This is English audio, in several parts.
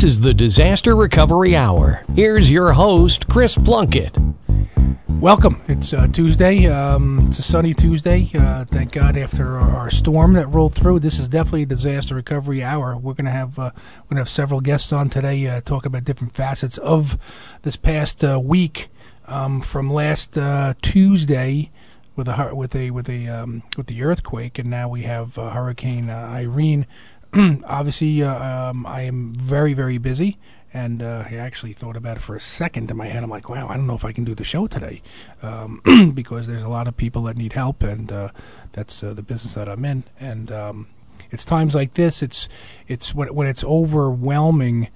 This is the Disaster Recovery Hour. Here's your host, Chris Plunkett. Welcome. It's Tuesday. It's a sunny Tuesday. Thank God after our storm that rolled through. This is definitely a Disaster Recovery Hour. We're gonna have several guests on today, talk about different facets of this past week, from last Tuesday with the earthquake, and now we have Hurricane Irene. Obviously, I am very, very busy, and I actually thought about it for a second in my head. I'm like, wow, I don't know if I can do the show today, because there's a lot of people that need help, and that's the business that I'm in. And it's times like this, it's when it's overwhelming.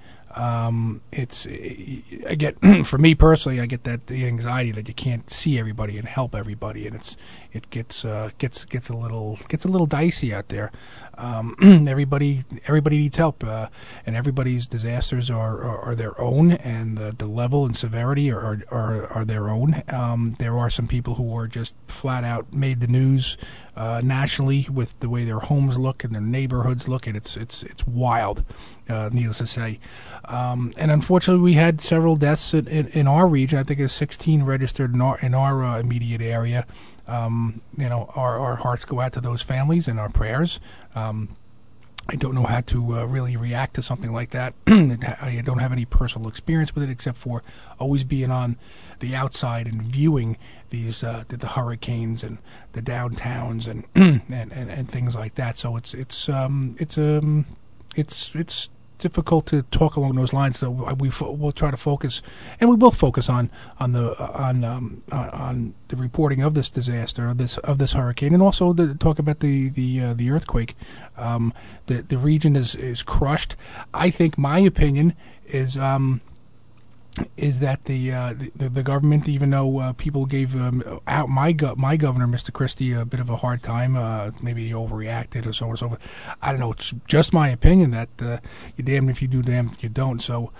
I get for me personally, I get the anxiety that you can't see everybody and help everybody, and it gets a little dicey out there. Everybody needs help, and everybody's disasters are their own, and the level and severity are their own. There are some people who are just flat out made the news nationally with the way their homes look and their neighborhoods look, and it's wild, needless to say. And unfortunately, we had several deaths in our region. I think there's 16 registered in our immediate area. Our hearts go out to those families and our prayers. I don't know how to really react to something like that. I don't have any personal experience with it, except for always being on the outside and viewing these the hurricanes and the downtowns and and things like that. So it's difficult to talk along those lines. So we'll try to focus, and we will focus on the reporting of this disaster, of this hurricane, and also to talk about the earthquake. The region is crushed. I think my opinion is that the government, even though people gave out my governor, Mr. Christie, a bit of a hard time, maybe he overreacted or so on and so forth. I don't know. It's just my opinion that you're damned if you do, damned if you don't. So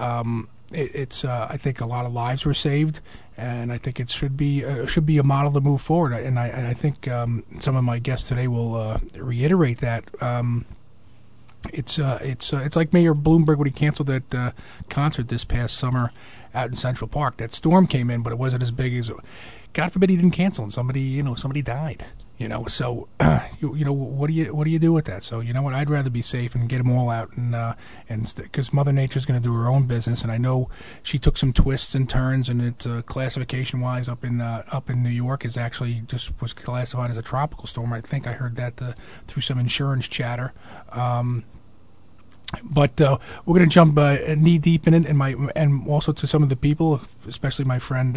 I think a lot of lives were saved, and I think it should be a model to move forward. And I think some of my guests today will reiterate that. It's like Mayor Bloomberg when he canceled that concert this past summer out in Central Park. That storm came in, but it wasn't as big as. God forbid he didn't cancel, and somebody died. So what do you do with that? So you know what? I'd rather be safe and get them all out, and because Mother Nature's going to do her own business, and I know she took some twists and turns, and it classification wise up in New York is actually just was classified as a tropical storm. I think I heard that through some insurance chatter. But we're going to jump knee deep in it, and also to some of the people, especially my friend.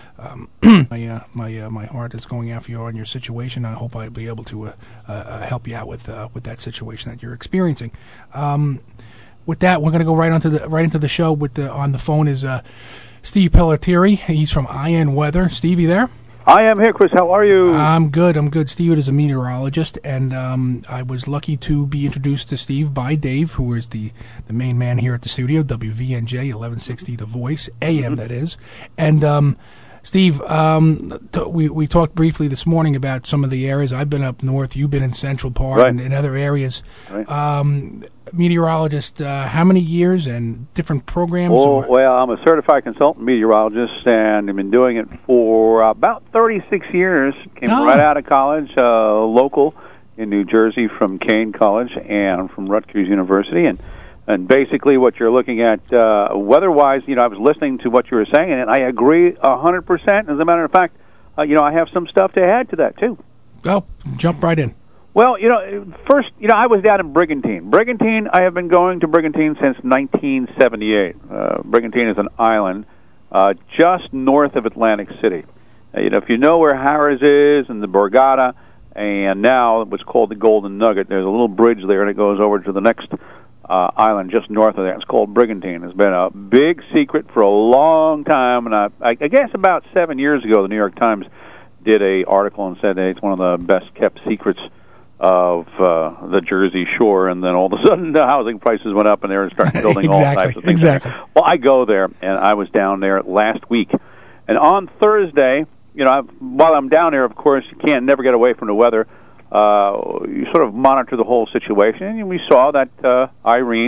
My heart is going out for you on your situation. I hope I'll be able to help you out with that situation that you're experiencing. With that, we're going to go right into the show. On the phone is Steve Pelletieri. He's from IN Weather. Steve, you there? I am here, Chris. How are you? I'm good. Steve is a meteorologist, and I was lucky to be introduced to Steve by Dave, who is the main man here at the studio, WVNJ 1160 The Voice, AM that is. And Steve, we talked briefly this morning about some of the areas. I've been up north. You've been in Central Park and in other areas. Right. Meteorologist, how many years and different programs? Well, I'm a certified consultant meteorologist, and I've been doing it for about 36 years. Came right out of college, local in New Jersey from Kane College and from Rutgers University. And basically what you're looking at weather-wise, I was listening to what you were saying, and I agree 100%. As a matter of fact, I have some stuff to add to that, too. Oh, jump right in. Well, first, I was down in Brigantine. Brigantine, I have been going to Brigantine since 1978. Brigantine is an island just north of Atlantic City. If you know where Harrah's is and the Borgata, and now what's called the Golden Nugget, there's a little bridge there, and it goes over to the next island just north of there. It's called Brigantine. It's been a big secret for a long time, and I guess about 7 years ago, the New York Times did a article and said that it's one of the best-kept secrets of the Jersey Shore, and then all of a sudden the housing prices went up and they were starting building all types of things. Exactly. Well, I go there, and I was down there last week. And on Thursday, while I'm down there, of course, you can't never get away from the weather. You sort of monitor the whole situation, and we saw that Irene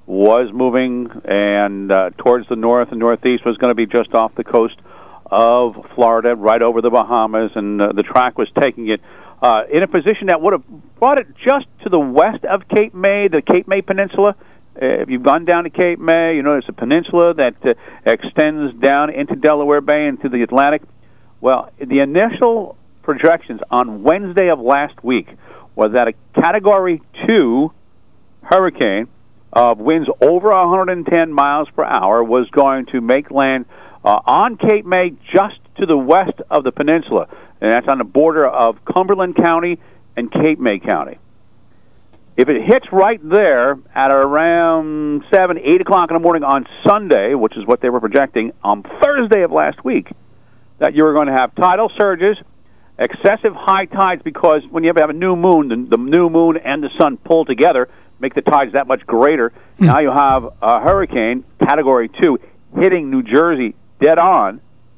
was moving and towards the north and northeast, was going to be just off the coast of Florida, right over the Bahamas, and the track was taking it in a position that would have brought it just to the west of Cape May, the Cape May Peninsula. If you've gone down to Cape May, you know there's a peninsula that extends down into Delaware Bay, into the Atlantic. Well, the initial projections on Wednesday of last week was that a Category 2 hurricane of winds over 110 miles per hour was going to make land on Cape May, just to the west of the peninsula, and that's on the border of Cumberland County and Cape May County. If it hits right there at around 7, 8 o'clock in the morning on Sunday, which is what they were projecting on Thursday of last week, that you were going to have tidal surges, excessive high tides, because when you have a new moon, the new moon and the sun pull together, make the tides that much greater. Now you have a hurricane, Category 2, hitting New Jersey dead on,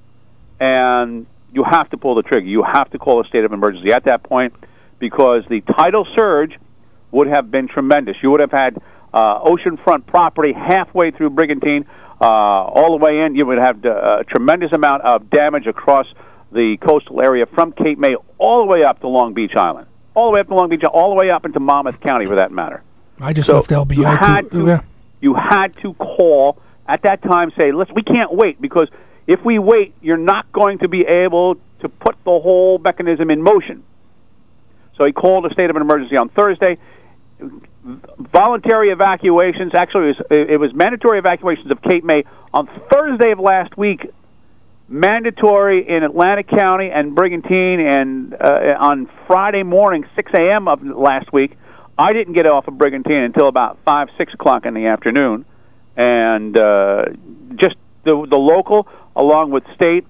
and you have to pull the trigger. You have to call a state of emergency at that point, because the tidal surge would have been tremendous. You would have had oceanfront property halfway through Brigantine, all the way in. You would have a tremendous amount of damage across the coastal area from Cape May all the way up to Long Beach Island, all the way up to Long Beach, all the way up into Monmouth County, for that matter. I just left LBI. You had to call at that time, say, listen, we can't wait, because if we wait, you're not going to be able to put the whole mechanism in motion. So he called a state of an emergency on Thursday. Voluntary evacuations, actually it was mandatory evacuations of Cape May on Thursday of last week, mandatory in Atlantic County and Brigantine, and on Friday morning, 6 a.m. of last week, I didn't get off of Brigantine until about 5, 6 o'clock in the afternoon, and just the local, along with state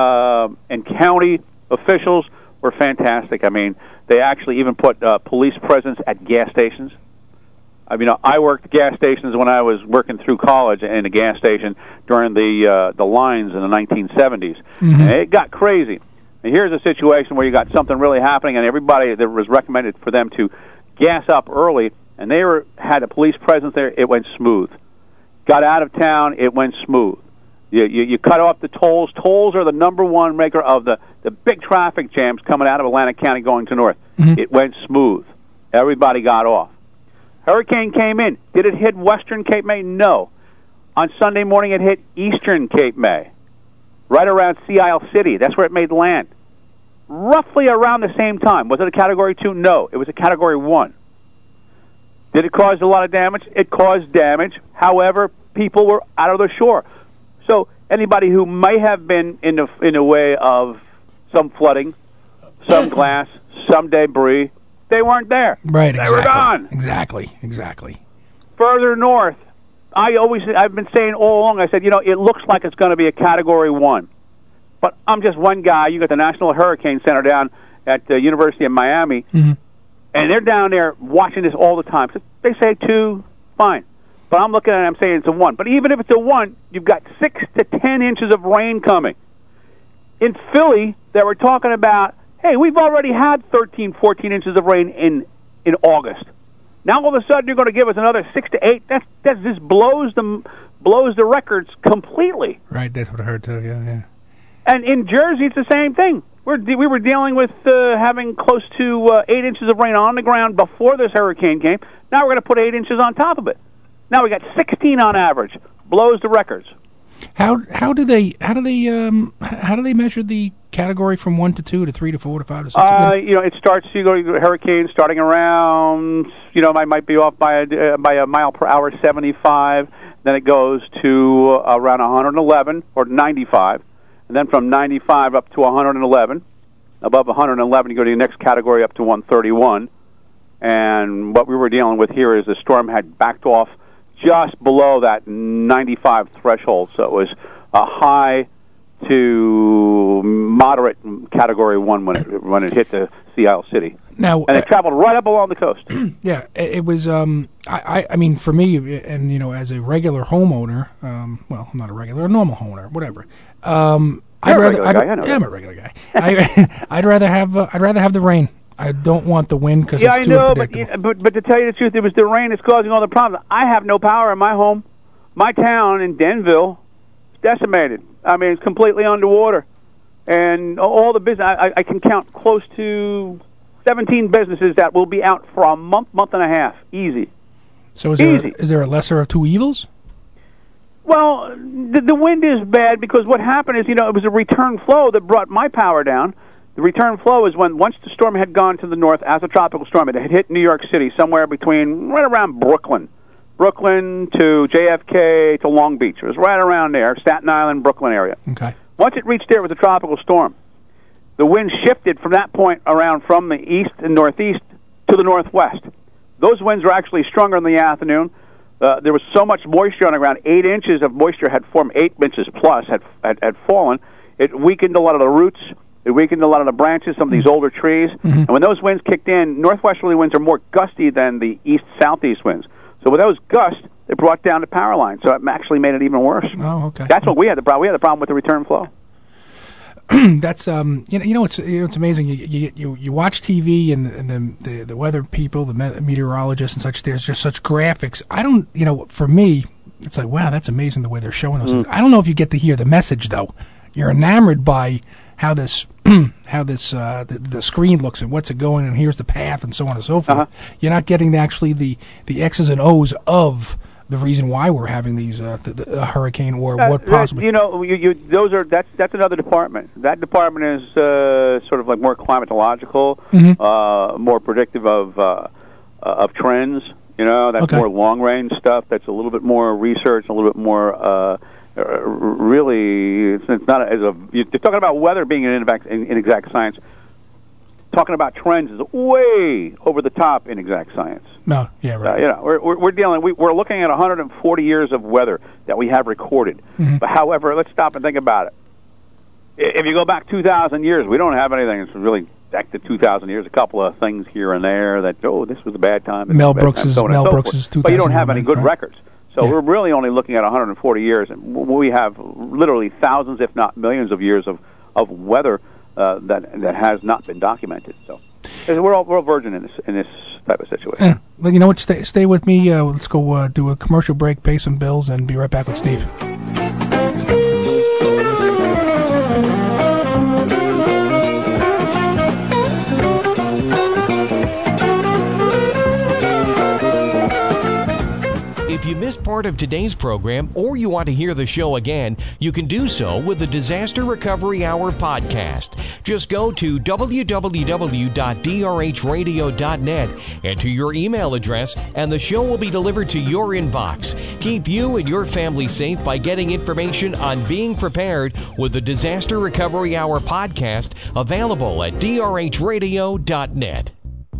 and county officials, were fantastic. I mean, they actually even put police presence at gas stations. I mean, I worked gas stations when I was working through college in a gas station during the lines in the 1970s. And it got crazy. And here's a situation where you got something really happening, and everybody that was recommended for them to gas up early, and they had a police presence there. It went smooth. Got out of town, it went smooth. You cut off the tolls. Tolls are the number one maker of the big traffic jams coming out of Atlantic County going to north. It went smooth. Everybody got off. Hurricane came in. Did it hit western Cape May? No. On Sunday morning, it hit eastern Cape May, right around Sea Isle City. That's where it made land. Roughly around the same time. Was it a Category 2? No. It was a Category 1. Did it cause a lot of damage? It caused damage. However, people were out of the shore. So anybody who may have been in the way of some flooding, some glass, some debris, they weren't there. Right, they were gone. Exactly. Further north, I've been saying all along, I said, it looks like it's going to be a Category 1. But I'm just one guy. You got the National Hurricane Center down at the University of Miami, and they're down there watching this all the time. So they say 2, fine. But I'm looking at it, I'm saying it's a 1. But even if it's a 1, you've got 6 to 10 inches of rain coming. In Philly, they were talking about, hey, we've already had 13, 14 inches of rain in August. Now all of a sudden you're going to give us another 6 to 8. That just blows the records completely. Right, that's what I heard too. Yeah. And in Jersey, it's the same thing. We were dealing with having close to 8 inches of rain on the ground before this hurricane came. Now we're going to put 8 inches on top of it. Now we got 16 on average. Blows the records. How do they measure the category from 1 to 2 to 3 to 4 to 5 to 6? It starts. You go to hurricane starting around. I might be off by a mile per hour, 75. Then it goes to around 111 or 95, and then from 95 up to 111. Above 111, you go to the next category up to 131. And what we were dealing with here is the storm had backed off just below that 95 threshold, so it was a high to moderate Category 1 when it hit the Sea Isle City. Now, and it traveled right up along the coast. Yeah, it was. I mean, for me, and as a regular homeowner, well, I'm not a regular, a normal homeowner, whatever. I'm a regular guy. I'd rather have the rain. I don't want the wind because Yeah, it's I too know, unpredictable. but to tell you the truth, it was the rain that's causing all the problems. I have no power in my home. My town in Denville is decimated. I mean, it's completely underwater. And all the business, I can count close to 17 businesses that will be out for a month and a half. Easy. So is there a lesser of two evils? Well, the wind is bad because what happened is, it was a return flow that brought my power down. The return flow is when once the storm had gone to the north as a tropical storm, it had hit New York City somewhere between right around Brooklyn to JFK to Long Beach. It was right around there, Staten Island, Brooklyn area. Okay. Once it reached there, it was a tropical storm. The wind shifted from that point around from the east and northeast to the northwest. Those winds were actually stronger in the afternoon. There was so much moisture on the ground, 8 inches of moisture had formed, 8 inches plus had fallen. It weakened a lot of the roots. It weakened a lot of the branches, some of these older trees. Mm-hmm. And when those winds kicked in, northwesterly winds are more gusty than the east-southeast winds. So with those gusts, it brought down the power line. So it actually made it even worse. Oh, okay. That's what we had the problem. We had the problem with the return flow. That's it's amazing. You watch TV and the weather people, the meteorologists and such. There's just such graphics. I don't, for me, it's like, wow, that's amazing the way they're showing those things. I don't know if you get to hear the message though. You're enamored by how this the screen looks and what's it going and here's the path and so on and so forth. Uh-huh. You're not getting actually the X's and O's of the reason why we're having these the hurricane or what possibly. That's another department. That department is sort of like more climatological, more predictive of trends. That's more long range stuff. That's a little bit more research, a little bit more. Really, it's not you're talking about weather being an inexact science. Talking about trends is way over the top in exact science. No, yeah, right. We're looking at 140 years of weather that we have recorded. Mm-hmm. But however, let's stop and think about it. If you go back 2,000 years, we don't have anything that's really back to 2,000 years. A couple of things here and there that this was a bad time. Mel Brooks is 2,000. But you don't have any good records. So yeah. We're really only looking at 140 years, and we have literally thousands, if not millions, of years of weather that has not been documented. So we're all virgin in this type of situation. Yeah. Well, you know what? Stay with me. Let's go do a commercial break, pay some bills, and be right back with Steve. If you missed part of today's program or you want to hear the show again, you can do so with the Disaster Recovery Hour podcast. Just go to www.drhradio.net, enter your email address, and the show will be delivered to your inbox. Keep you and your family safe by getting information on being prepared with the Disaster Recovery Hour podcast, available at drhradio.net.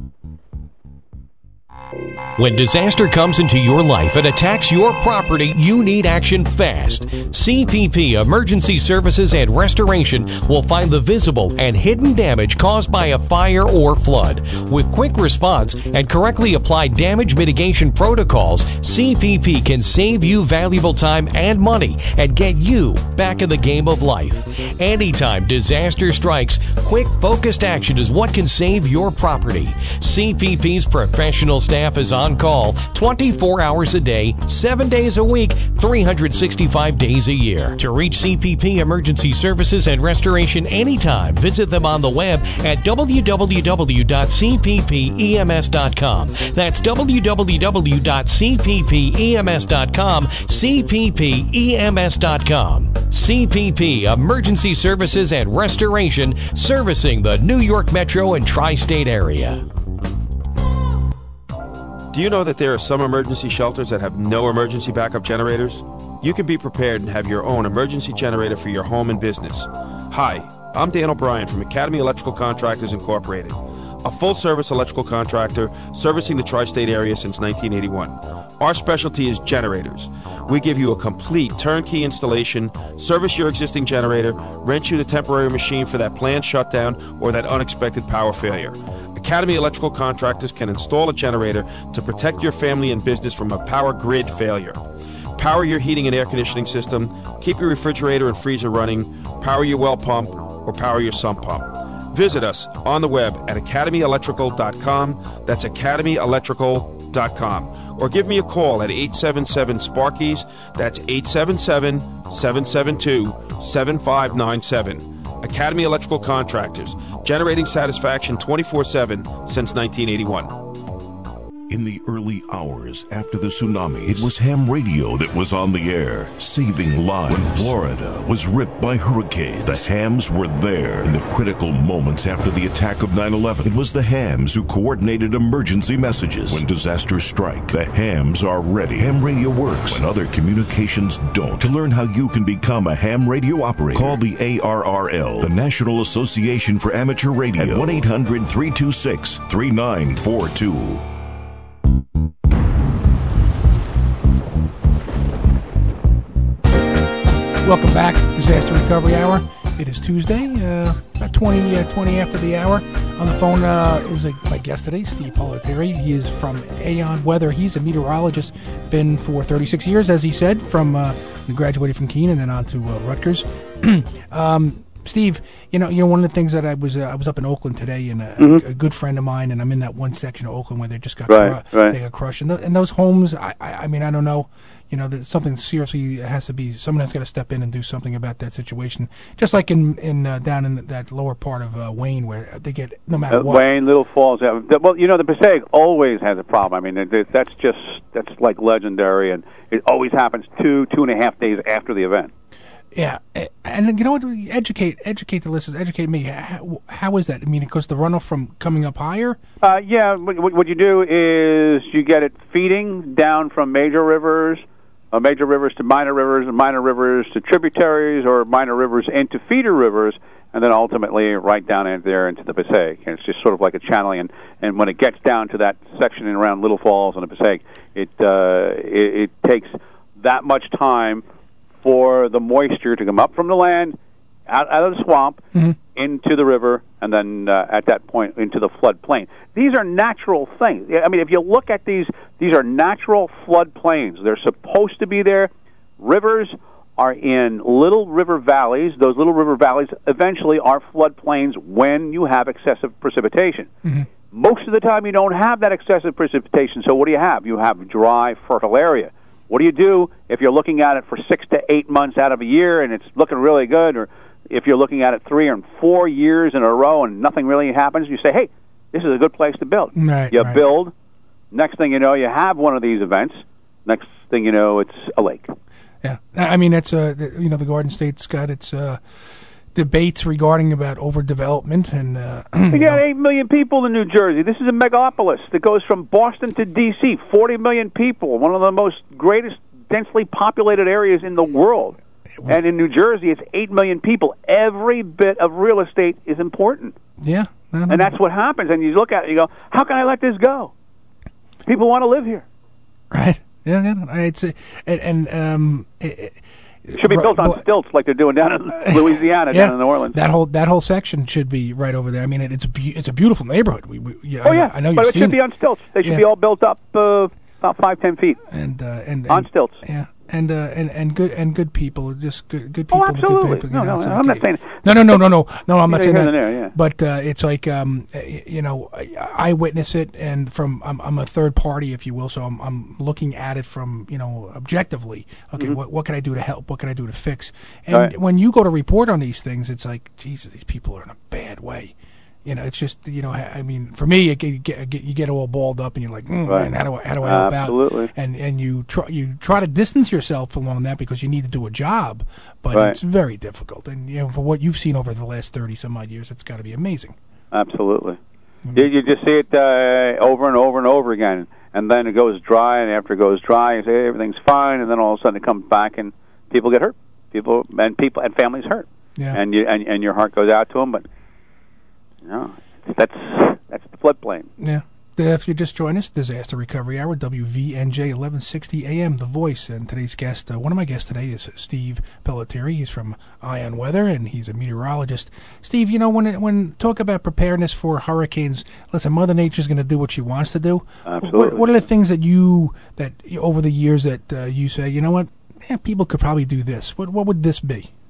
When disaster comes into your life and attacks your property, you need action fast. CPP Emergency Services and Restoration will find the visible and hidden damage caused by a fire or flood. With quick response and correctly applied damage mitigation protocols, CPP can save you valuable time and money and get you back in the game of life. Anytime disaster strikes, quick, focused action is what can save your property. CPP's professional staff is on call 24 hours a day, 7 days a week, 365 days a year. To reach CPP Emergency Services and Restoration anytime, visit them on the web at www.cppems.com. That's www.cppems.com, cppems.com. CPP Emergency Services and Restoration, servicing the New York Metro and Tri-State area. Do you know that there are some emergency shelters that have no emergency backup generators? You can be prepared and have your own emergency generator for your home and business. Hi, I'm Dan O'Brien from Academy Electrical Contractors Incorporated, a full-service electrical contractor servicing the tri-state area since 1981. Our specialty is generators. We give you a complete turnkey installation, service your existing generator, rent you the temporary machine for that planned shutdown or that unexpected power failure. Academy Electrical Contractors can install a generator to protect your family and business from a power grid failure. Power your heating and air conditioning system, keep your refrigerator and freezer running, power your well pump, or power your sump pump. Visit us on the web at academyelectrical.com. That's academyelectrical.com. Or give me a call at 877-SPARKIES. That's 877-772-7597. Academy Electrical Contractors, generating satisfaction 24/7 since 1981. In the early hours after the tsunami, it was ham radio that was on the air, saving lives. When Florida was ripped by hurricanes, the hams were there. In the critical moments after the attack of 9/11, it was the hams who coordinated emergency messages. When disasters strike, the hams are ready. Ham radio works when other communications don't. To learn how you can become a ham radio operator, call the ARRL, the National Association for Amateur Radio, at 1-800-326-3942. Welcome back, Disaster Recovery Hour. It is Tuesday, about 20 after the hour. On the phone is my guest today, Steve Pelletieri. He is from Aon Weather. He's a meteorologist, been for 36 years, as he said, from graduated from Keene and then on to Rutgers. Steve, you know, one of the things that I was up in Oakland today, and a good friend of mine, and I'm in that one section of Oakland where they just got they got crushed, and those homes. I mean, I don't know. You know, that something seriously has to be. Someone has got to step in and do something about that situation. Just like in down in that lower part of Wayne, where they get no matter what. Wayne, Little Falls. Well, you know, the Passaic always has a problem. I mean, that's like legendary, and it always happens 2.5 days after the event. Yeah, and you know what? Educate the listeners. Educate me. How is that? I mean, because the runoff from coming up higher. Yeah, what you do is you get it feeding down from major rivers to minor rivers, and minor rivers to tributaries, or minor rivers into feeder rivers, and then ultimately right down in there into the Passaic. And it's just sort of like a channeling. And when it gets down to that section in around Little Falls and the Passaic, it takes that much time for the moisture to come up from the land, out of the swamp, into the river, and then at that point into the floodplain. These are natural things. I mean, if you look at these are natural floodplains. They're supposed to be there. Rivers are in little river valleys. Those little river valleys eventually are floodplains when you have excessive precipitation. Most of the time you don't have that excessive precipitation, so what do you have? You have dry, fertile area. What do you do if you're looking at it for 6 to 8 months out of a year and it's looking really good, or if you're looking at it 3 or 4 years in a row and nothing really happens? You say, hey, this is a good place to build. You build. Next thing you know, you have one of these events. Next thing you know, it's a lake. Yeah, I mean, it's the Garden State's got its debates regarding about overdevelopment, and we got 8 million people in New Jersey. This is a megalopolis that goes from Boston to D.C. 40 million people, one of the most greatest densely populated areas in the world. And in New Jersey, it's 8 million people. Every bit of real estate is important. Yeah, and that's what happens. And you look at it, you go, how can I let this go? People want to live here, right? Yeah. It's it should be built on stilts like they're doing down in Louisiana, down in New Orleans. That whole section should be right over there. I mean, it's a beautiful neighborhood. I know but it should be on stilts. They should be all built up about 5-10 feet and on stilts. Yeah. And good people, just good people. Oh, absolutely. Good No, I'm not saying. No. I'm not saying that. Yeah. But it's like I witness it, and I'm a third party, if you will. So I'm looking at it from objectively. Okay, what can I do to help? What can I do to fix? And when you go to report on these things, it's like, Jesus, these people are in a bad way. It's just, I mean, for me, you get all balled up, and you're like, man, how do I help Absolutely. out? And you try to distance yourself along that because you need to do a job, but it's very difficult. And for what you've seen over the last 30 some odd years, it's got to be amazing. Absolutely. You just see it over and over and over again, and then it goes dry, and after it goes dry, you say everything's fine, and then all of a sudden it comes back, and people get hurt. People and families hurt. Yeah. And your heart goes out to them, but. No, that's the floodplain. Yeah. If you just join us, Disaster Recovery Hour, WVNJ 1160 AM, The Voice. And today's guest, one of my guests today is Steve Pelletieri. He's from Aon Weather, and he's a meteorologist. Steve, when talk about preparedness for hurricanes, listen, Mother Nature's going to do what she wants to do. Absolutely. What are the things that over the years that you say, people could probably do this? What would this be?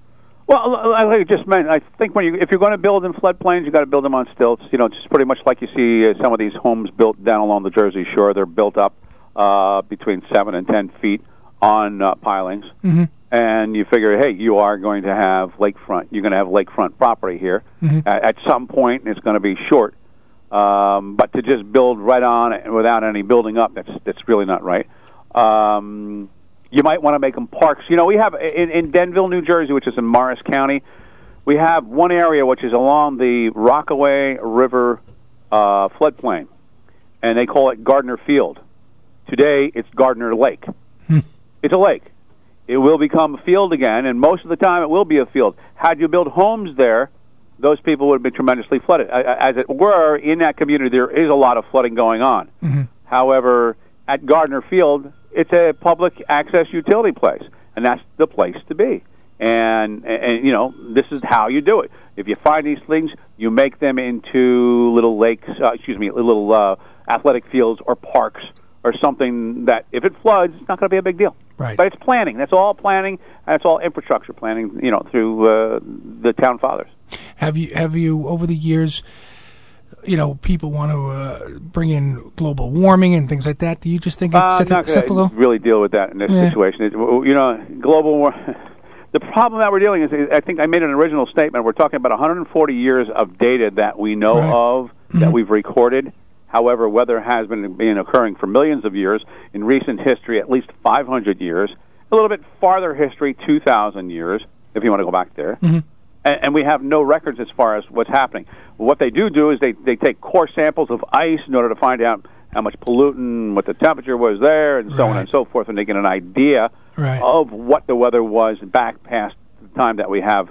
Well, like I just meant, I think if you're going to build in floodplains, you got to build them on stilts. Just pretty much like you see some of these homes built down along the Jersey Shore. They're built up between 7 and 10 feet on pilings. Mm-hmm. And you figure, hey, you are going to have lakefront. You're going to have lakefront property here. Mm-hmm. At some point, it's going to be short. But to just build right on it without any building up, that's really not right. You might want to make them parks. We have in Denville, New Jersey, which is in Morris County, we have one area which is along the Rockaway River floodplain, and they call it Gardner Field. Today, it's Gardner Lake. It's a lake. It will become a field again, and most of the time it will be a field. Had you built homes there, those people would have been tremendously flooded. As it were, in that community, there is a lot of flooding going on. Mm-hmm. However, at Gardner Field, it's a public access utility place, and that's the place to be. And this is how you do it. If you find these things, you make them into little lakes, little athletic fields or parks or something that, if it floods, it's not going to be a big deal. Right. But it's planning. That's all planning. That's all infrastructure planning, through the town fathers. Have you over the years, people want to bring in global warming and things like that? Do you just think it's I'm not going to really deal with that in this situation. Global warming. The problem that we're dealing is, I think I made an original statement. We're talking about 140 years of data that we know of, that we've recorded. However, weather has been occurring for millions of years. In recent history, at least 500 years. A little bit farther history, 2,000 years, if you want to go back there. Mm-hmm. And we have no records as far as what's happening. What they do is they take core samples of ice in order to find out how much pollutant, what the temperature was there, and so on and so forth, and they get an idea of what the weather was back past the time that we have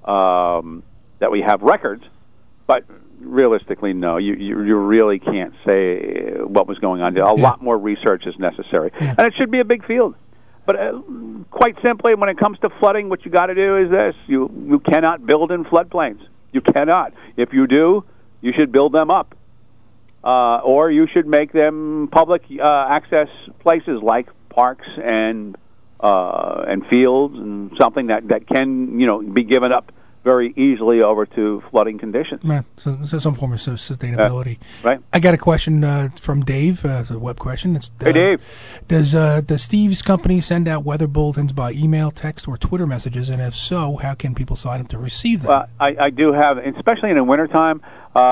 records. But realistically, no, you really can't say what was going on. A lot more research is necessary, and it should be a big field. But quite simply, when it comes to flooding, what you got to do is this: you cannot build in floodplains. You cannot. If you do, you should build them up, or you should make them public access places like parks and fields, and something that can be given up very easily over to flooding conditions. Right. So some form of sustainability. Right. I got a question from Dave. It's a web question. Hey, Dave. Does Steve's company send out weather bulletins by email, text, or Twitter messages? And if so, how can people sign up to receive them? Well, I do have, especially in the wintertime,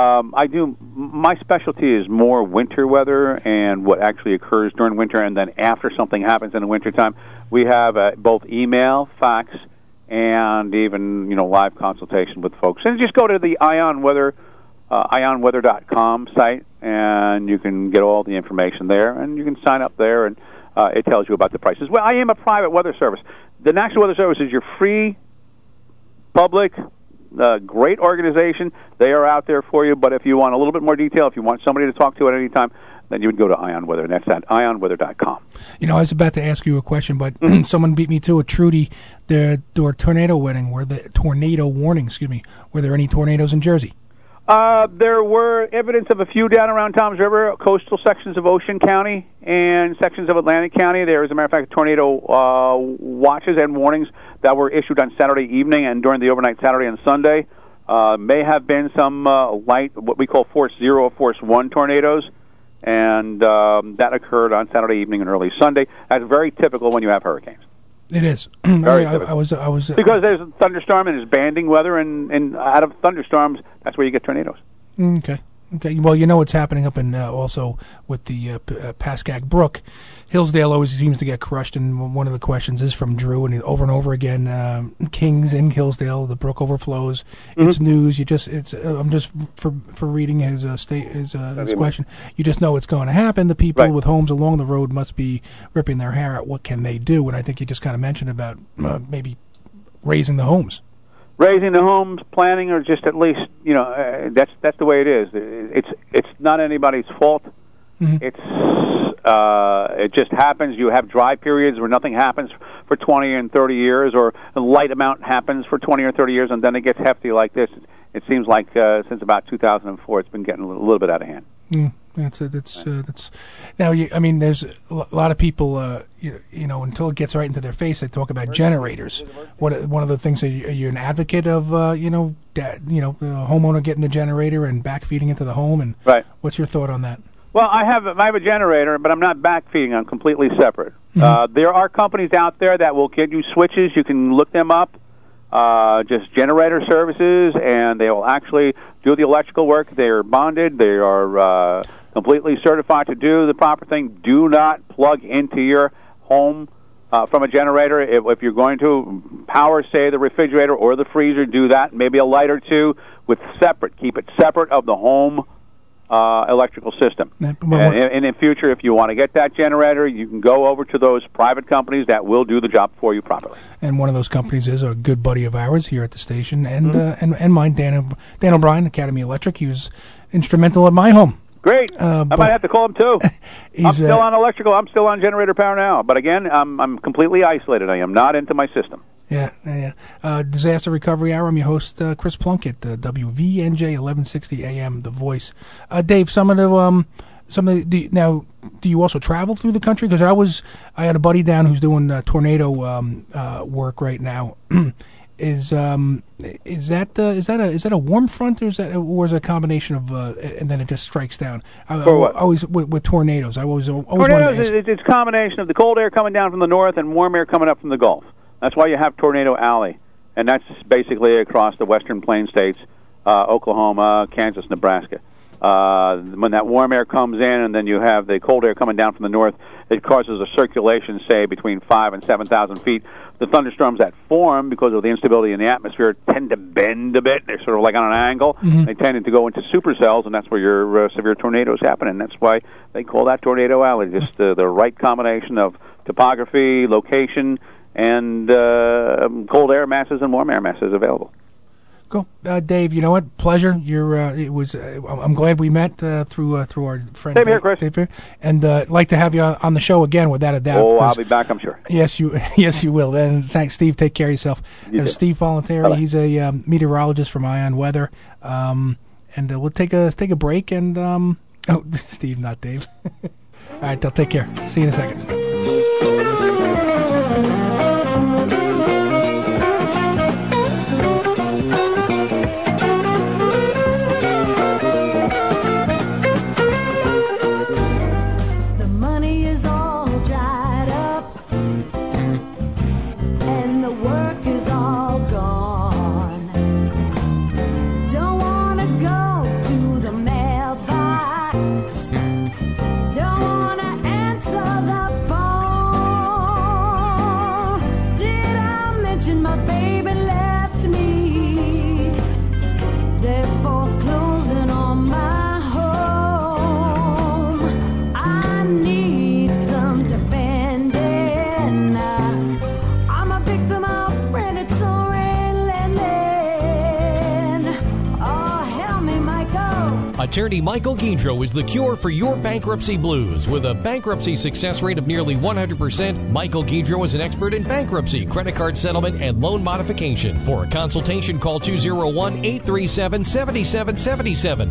my specialty is more winter weather and what actually occurs during winter, and then after something happens in the wintertime. We have both email, fax, and even live consultation with folks. And just go to the ionweather.com site, and you can get all the information there, and you can sign up there, and it tells you about the prices. Well, I am a private weather service. The National Weather Service is your free, public, great organization. They are out there for you, but if you want a little bit more detail, if you want somebody to talk to at any time, then you would go to Ion Weather, and that's at ionweather.com. I was about to ask you a question, but someone beat me to it. Trudy, there were tornado warnings. Were there any tornadoes in Jersey? There were evidence of a few down around Toms River, coastal sections of Ocean County and sections of Atlantic County. There, as a matter of fact, tornado watches and warnings that were issued on Saturday evening and during the overnight Saturday and Sunday. May have been some light, what we call Force 0 or Force 1 tornadoes, and that occurred on Saturday evening and early Sunday. That's very typical when you have hurricanes. It is. I was because there's a thunderstorm and there's banding weather, and out of thunderstorms, that's where you get tornadoes. Okay. Well, what's happening up in also with the Pascack Brook. Hillsdale always seems to get crushed, and one of the questions is from Drew, and over again, Kings in Hillsdale, the brook overflows. It's news. I'm just for reading his question. You just know it's going to happen. The people with homes along the road must be ripping their hair out. What can they do? And I think you just kind of mentioned about maybe raising the homes. Raising the homes, planning, or just at least, that's the way it is. It's not anybody's fault. It just happens. You have dry periods where nothing happens for 20 and 30 years, or a light amount happens for 20 or 30 years, and then it gets hefty like this. It seems like since about 2004, it's been getting a little bit out of hand. It's now. I mean, there's a lot of people. You know, until it gets right into their face, they talk about generators. One of the things, are you an advocate of the homeowner getting the generator and backfeeding into the home? And right. What's your thought on that? Well, I have a generator, but I'm not backfeeding. I'm completely separate. Mm-hmm. There are companies out there that will get you switches. You can look them up. Just generator services, and they will actually do the electrical work. They are bonded. They are completely certified to do the proper thing. Do not plug into your home from a generator. If you're going to power, say, the refrigerator or the freezer, do that. Maybe a light or two with separate. Keep it separate of the home electrical system. And in future, if you want to get that generator, you can go over to those private companies that will do the job for you properly. And one of those companies is a good buddy of ours here at the station, and and mine, Dan O'Brien, Academy Electric. He was instrumental at my home. Great. I might have to call him too. I'm still on electrical. I'm still on generator power now. But again, I'm completely isolated. I am not into my system. Yeah. Disaster Recovery Hour. I'm your host, Chris Plunkett, WVNJ 1160 AM, The Voice. Dave, do you also travel through the country? Because I had a buddy down who's doing tornado work right now. Is that a warm front, or is it a combination of and then it just strikes down? For what? Always with tornadoes. I always tornadoes. It's a combination of the cold air coming down from the north and warm air coming up from the Gulf. That's why you have Tornado Alley, and that's basically across the western plain states, Oklahoma, Kansas, Nebraska. When that warm air comes in, and then you have the cold air coming down from the north, it causes a circulation, say, between 5,000 and 7,000 feet. The thunderstorms that form because of the instability in the atmosphere tend to bend a bit. They're sort of like on an angle. Mm-hmm. They tend to go into supercells, and that's where your severe tornadoes happen, and that's why they call that Tornado Alley, just the right combination of topography, location, and cold air masses and warm air masses available. Cool, Dave. You know what? Pleasure. I'm glad we met through our friend. Same here, Chris. Dave here, and like to have you on the show again, without a doubt. Oh, I'll be back, I'm sure. Yes, you will. And thanks, Steve. Take care of yourself. Steve Voluntary. Bye-bye. He's a meteorologist from Ion Weather. And we'll take a break. And Steve, not Dave. All right, they'll take care. See you in a second. Attorney Michael Guidreau is the cure for your bankruptcy blues. With a bankruptcy success rate of nearly 100%, Michael Guidreau is an expert in bankruptcy, credit card settlement, and loan modification. For a consultation, call 201-837-7777.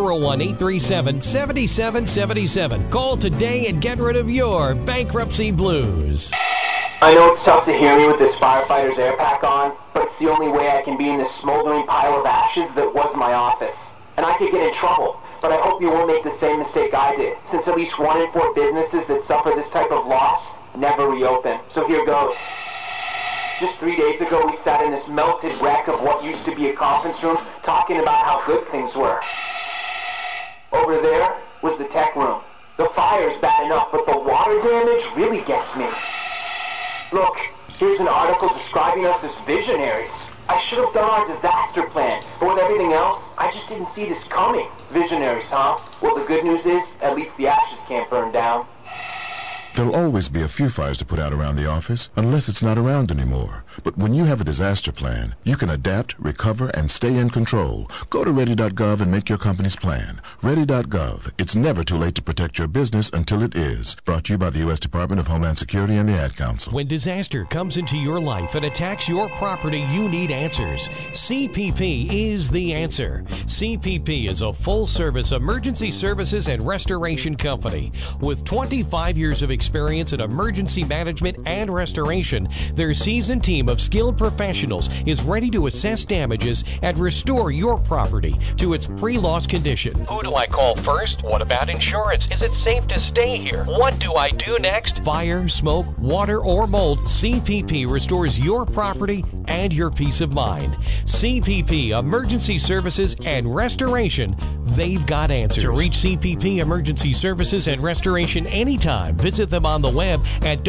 201-837-7777. Call today and get rid of your bankruptcy blues. I know it's tough to hear me with this firefighter's air pack on, but it's the only way I can be in this smoldering pile of ashes that was my office. And I could get in trouble, but I hope you won't make the same mistake I did, since at least 1 in 4 businesses that suffer this type of loss never reopen. So here goes. Just 3 days ago, we sat in this melted wreck of what used to be a conference room, talking about how good things were. Over there was the tech room. The fire's bad enough, but the water damage really gets me. Look, here's an article describing us as visionaries. I should have done our disaster plan, but with everything else, I just didn't see this coming. Visionaries, huh? Well, the good news is, at least the ashes can't burn down. There'll always be a few fires to put out around the office, unless it's not around anymore. But when you have a disaster plan, you can adapt, recover, and stay in control. Go to ready.gov and make your company's plan. Ready.gov. It's never too late to protect your business until it is. Brought to you by the U.S. Department of Homeland Security and the Ad Council. When disaster comes into your life and attacks your property, you need answers. CPP is the answer. CPP is a full-service emergency services and restoration company. With 25 years of experience in emergency management and restoration, their seasoned team of skilled professionals is ready to assess damages and restore your property to its pre-loss condition. Who do I call first? What about insurance? Is it safe to stay here? What do I do next? Fire, smoke, water, or mold, CPP restores your property and your peace of mind. CPP Emergency Services and Restoration, they've got answers. To reach CPP Emergency Services and Restoration anytime, visit them on the web at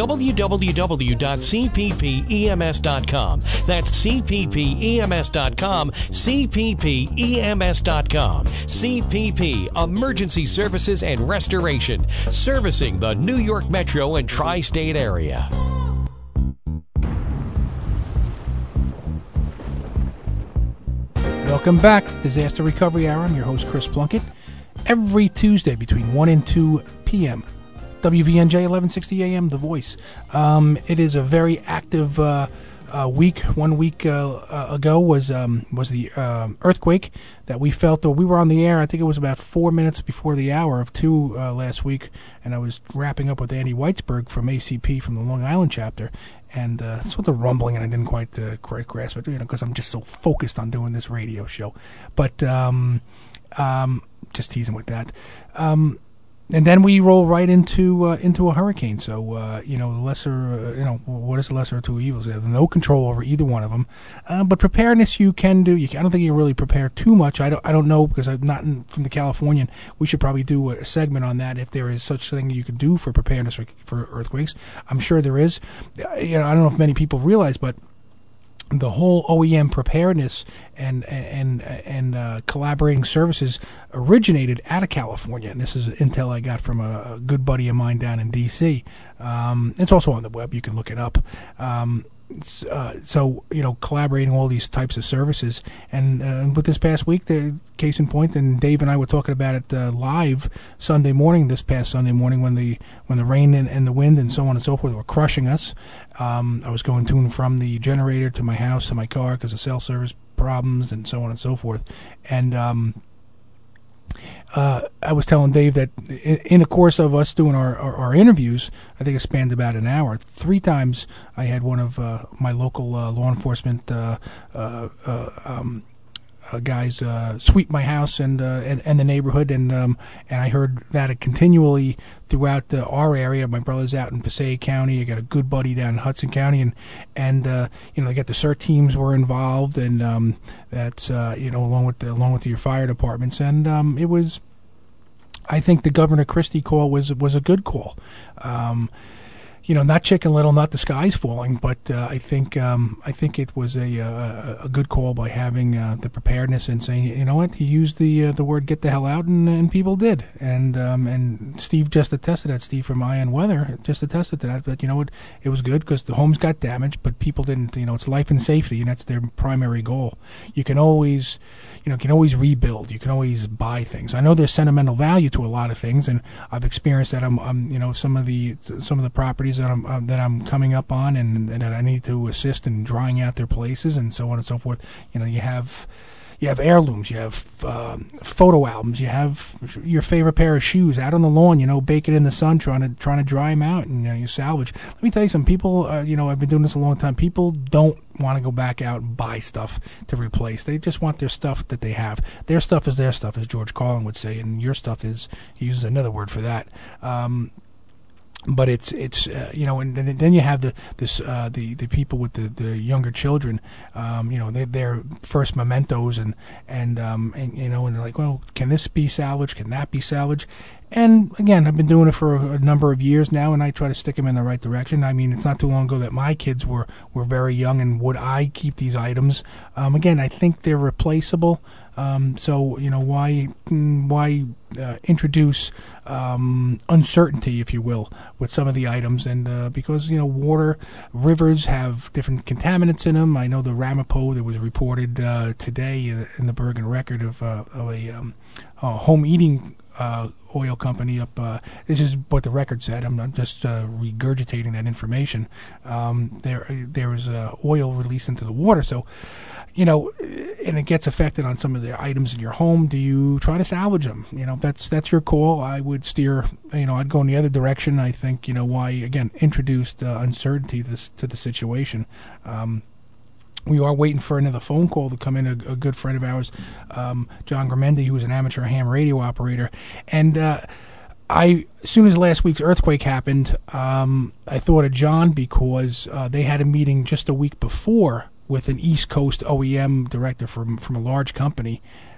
www.cppems.com. That's cppems.com, cppems.com. CPP Emergency Services and Restoration, servicing the New York Metro and Tri-State area. Welcome back, Disaster Recovery Hour. I'm your host, Chris Plunkett. Every Tuesday between 1 and 2 p.m., WVNJ 1160 AM, The Voice. It is a very active week. 1 week ago was the earthquake that we felt. We were on the air, I think it was about 4 minutes before the hour of 2 last week, and I was wrapping up with Andy Weitzberg from ACP from the Long Island chapter. And sort of rumbling, and I didn't quite grasp it, because I'm just so focused on doing this radio show. But just teasing with that. And then we roll right into a hurricane. So lesser, what is the lesser of two evils? They have no control over either one of them. But preparedness you can do. I don't think you really prepare too much. I don't know, because I'm not from the Californian. We should probably do a segment on that if there is such a thing you can do for preparedness for earthquakes. I'm sure there is. I don't know if many people realize, but the whole OEM preparedness and collaborating services originated out of California, and this is intel I got from a good buddy of mine down in D.C. It's also on the web; you can look it up. So collaborating all these types of services, and with this past week, the case in point, and Dave and I were talking about it live this past Sunday morning, when the rain and the wind and so on and so forth were crushing us. I was going to and from the generator to my house to my car because of cell service problems and so on and so forth, and I was telling Dave that in the course of us doing our interviews, I think it spanned about an hour. 3 times I had one of my local law enforcement guys sweep my house and the neighborhood, and I heard that continually throughout our area. My brother's out in Passaic County. I got a good buddy down in Hudson County, and they got the CERT teams were involved, and that's along with your fire departments, and it was. I think the Governor Christie call was a good call. Not Chicken Little, not the skies falling, but I think it was a good call by having the preparedness and saying, you know what, he used the word "get the hell out," and people did, and Steve just attested that. Steve from IN Weather just attested to that. But it was good because the homes got damaged, but people didn't. It's life and safety, and that's their primary goal. You can always rebuild. You can always buy things. I know there's sentimental value to a lot of things, and I've experienced that. I'm some of the properties that I'm coming up on, and that I need to assist in drying out their places and so on and so forth. You have heirlooms, you have photo albums, you have your favorite pair of shoes out on the lawn, baking in the sun, trying to dry them out, and you salvage. Let me tell you some people. I've been doing this a long time. People don't want to go back out and buy stuff to replace. They just want their stuff that they have. Their stuff is their stuff, as George Carlin would say, and your stuff is, he uses another word for that. But it's and then you have the people with the younger children, their first mementos and they're like, well, can this be salvaged? Can that be salvaged? And again, I've been doing it for a number of years now, and I try to stick them in the right direction. I mean, it's not too long ago that my kids were very young, and would I keep these items? Again, I think they're replaceable. So, why introduce uncertainty, if you will, with some of the items? And because, water, rivers have different contaminants in them. I know the Ramapo that was reported today in the Bergen Record of a home eating oil company up. This is what the record said. I'm just regurgitating that information. There was oil released into the water, so and it gets affected on some of the items in your home. Do you try to salvage them? That's your call. I would steer. I'd go in the other direction. I think why again introduced uncertainty to the situation. We are waiting for another phone call to come in. A good friend of ours, John Gramendi, who was an amateur ham radio operator, and as soon as last week's earthquake happened, I thought of John because they had a meeting just a week before with an East Coast OEM director from a large company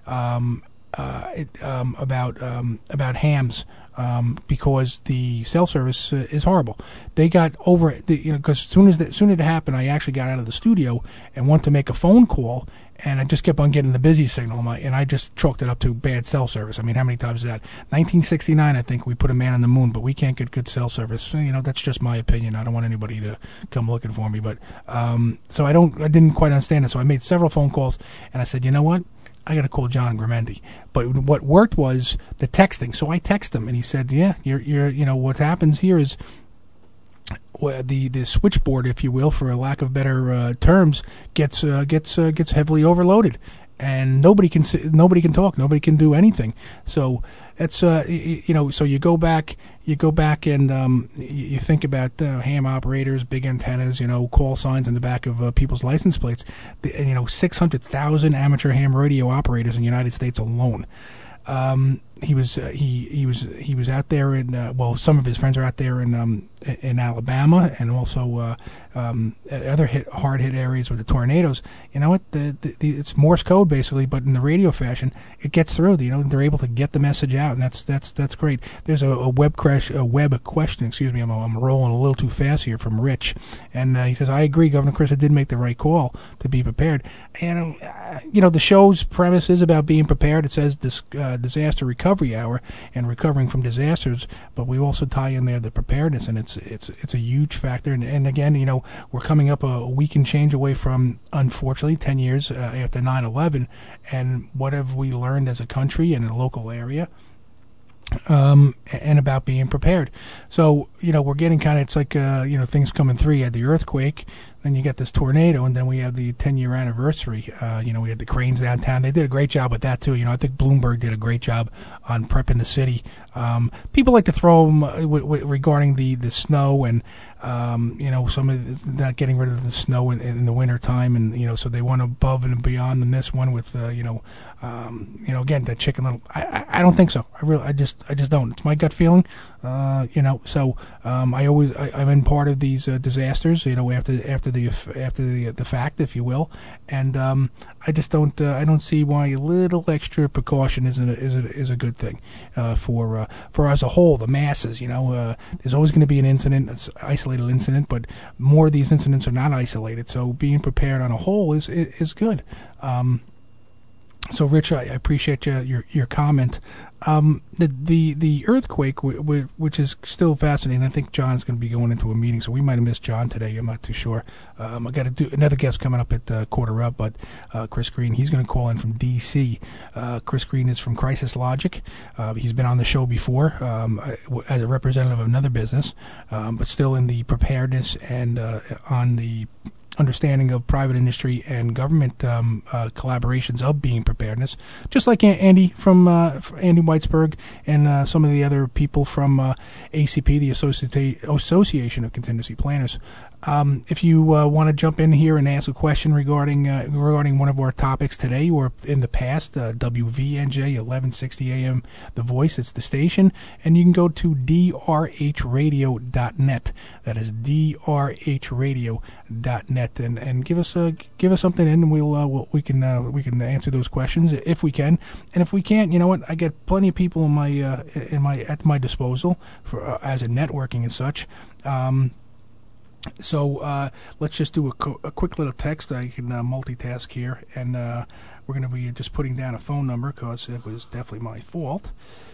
about hams. Because the cell service is horrible. They got over it, because soon as it happened, I actually got out of the studio and went to make a phone call, and I just kept on getting the busy signal, and I just chalked it up to bad cell service. I mean, how many times is that? 1969, I think we put a man on the moon, but we can't get good cell service. That's just my opinion. I don't want anybody to come looking for me, but so I didn't quite understand it. So I made several phone calls, and I said, you know what? I got to call John Gramendi. But what worked was the texting. So I text him, and he said, "Yeah, you're what happens here is the switchboard, if you will, for a lack of better terms, gets heavily overloaded, and nobody can talk, nobody can do anything. So that's so you go back and you think about ham operators, big antennas, call signs in the back of people's license plates. 600,000 amateur ham radio operators in the United States alone. He was out there in some of his friends are out there in Alabama, and also other hard hit areas with the tornadoes. You know what? It's Morse code basically, but in the radio fashion, it gets through. They're able to get the message out, and that's great. There's a web question. Excuse me, I'm rolling a little too fast here from Rich, and he says, I agree. Governor Christie did make the right call to be prepared. And the show's premise is about being prepared. It says this disaster recovery hour and recovering from disasters, but we also tie in there the preparedness, and it's a huge factor. And again, we're coming up a week and change away from, unfortunately, 10 years after 9/11, and what have we learned as a country and in a local area? And about being prepared. So, we're getting kind of, it's like, things coming through. You had the earthquake, then you get this tornado, and then we have the 10-year anniversary. We had the cranes downtown. They did a great job with that, too. I think Bloomberg did a great job on prepping the city. People like to throw them regarding the snow and, some of not getting rid of the snow in the winter time. And, so they went above and beyond in this one with, again, that Chicken Little. I don't think so. I just don't. It's my gut feeling. So I'm in part of these disasters. After the fact, if you will, and I just don't. I don't see why a little extra precaution is a good thing for as a whole, the masses. There's always going to be an incident, that's isolated incident, but more of these incidents are not isolated. So being prepared on a whole is good. So, Rich, I appreciate your comment. The earthquake, which is still fascinating. I think John's going to be going into a meeting, so we might have missed John today. I'm not too sure. I got to do another guest coming up at quarter up, but Chris Green, he's going to call in from D.C. Chris Green is from Crisis Logic. He's been on the show before as a representative of another business, but still in the preparedness and on the understanding of private industry and government collaborations of being preparedness, just like Andy from Andy Weitzberg and some of the other people from ACP, the Association of Contingency Planners. If you want to jump in here and ask a question regarding one of our topics today or in the past, WVNJ 1160 AM, The Voice, it's the station, and you can go to drhradio.net. That is drhradio.net, and give us something in, and we can answer those questions if we can, and if we can't, you know what? I get plenty of people at my disposal for as a networking and such. So let's just do a quick little text. I can multitask here, and we're going to be just putting down a phone number because it was definitely my fault.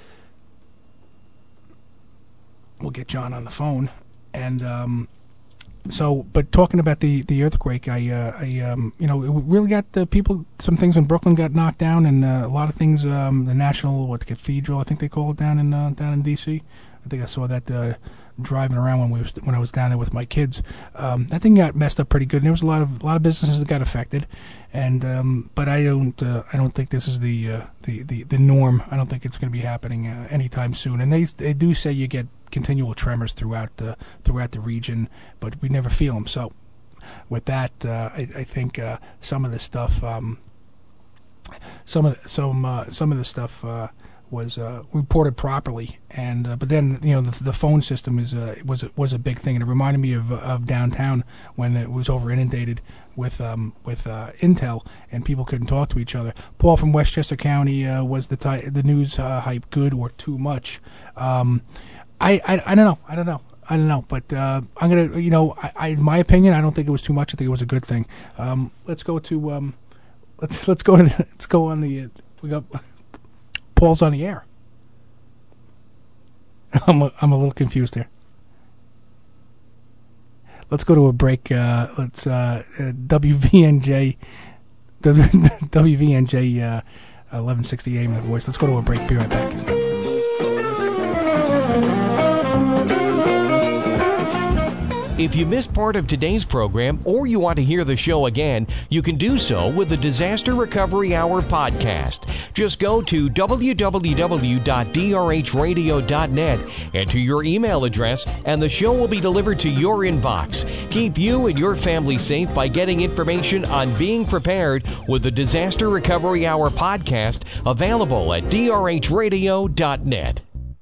We'll get John on the phone, and but talking about the earthquake, I it really got the people. Some things in Brooklyn got knocked down, and a lot of things. The National Cathedral, I think they call it down in D.C. I think I saw that. Driving around when I was down there with my kids, that thing got messed up pretty good. And there was a lot of businesses that got affected, and but I don't think this is the norm. I don't think it's going to be happening anytime soon. And they do say you get continual tremors throughout the region, but we never feel them. So with that, I think some of the stuff, some of the stuff. Was reported properly, and but then the phone system was a big thing, and it reminded me of downtown when it was over inundated with Intel and people couldn't talk to each other. Paul from Westchester County, was the news hype good or too much? I don't know, but I'm gonna in my opinion, I don't think it was too much. I think it was a good thing. Let's go on the we got. Paul's on the air. I'm a little confused here. Let's go to a break. Let's WVNJ 1160 AM, The Voice. Let's go to a break. Be right back. If you missed part of today's program or you want to hear the show again, you can do so with the Disaster Recovery Hour podcast. Just go to www.drhradio.net, enter your email address, and the show will be delivered to your inbox. Keep you and your family safe by getting information on being prepared with the Disaster Recovery Hour podcast, available at drhradio.net.